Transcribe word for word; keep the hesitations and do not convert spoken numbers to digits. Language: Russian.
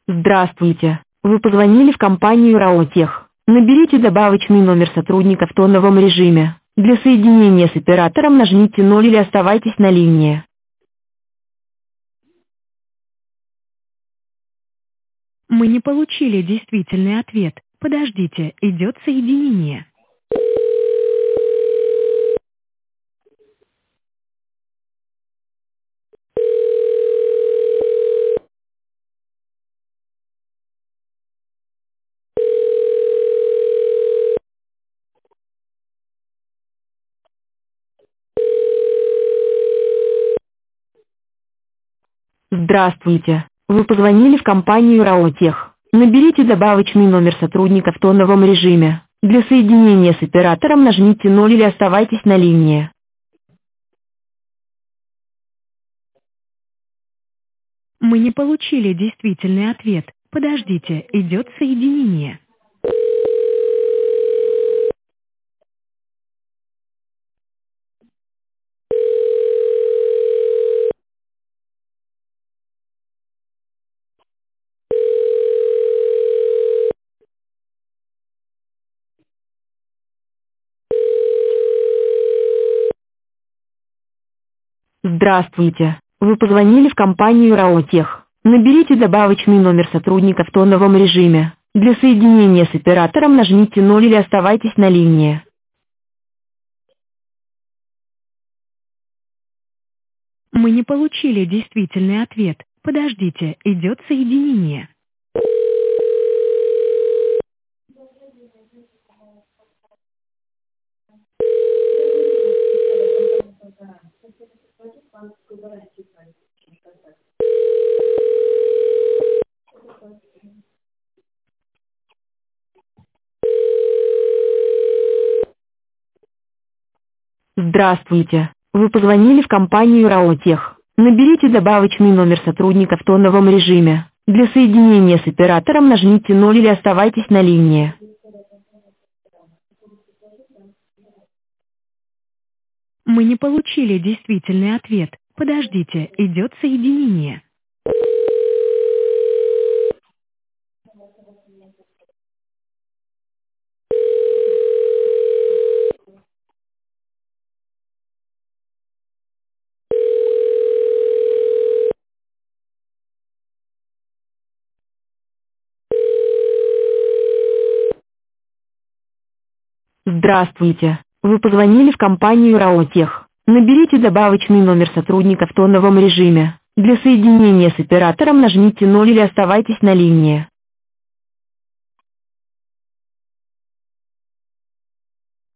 Здравствуйте. Вы позвонили в компанию Раотех. Наберите добавочный номер сотрудника в тоновом режиме. Для соединения с оператором нажмите ноль или оставайтесь на линии. Мы не получили действительный ответ. Подождите, идет соединение. Здравствуйте. Вы позвонили в компанию Раотех. Наберите добавочный номер сотрудника в тоновом режиме. Для соединения с оператором нажмите ноль или оставайтесь на линии. Мы не получили действительный ответ. Подождите, идет соединение. Здравствуйте. Вы позвонили в компанию Раотех. Наберите добавочный номер сотрудника в тоновом режиме. Для соединения с оператором нажмите ноль или оставайтесь на линии. Мы не получили действительный ответ. Подождите, идет соединение. Здравствуйте. Вы позвонили в компанию Раотех. Наберите добавочный номер сотрудника в тоновом режиме. Для соединения с оператором нажмите ноль или оставайтесь на линии. Мы не получили действительный ответ. Подождите, идет соединение. Здравствуйте. Вы позвонили в компанию Раотех. Наберите добавочный номер сотрудника в тоновом режиме. Для соединения с оператором нажмите ноль или оставайтесь на линии.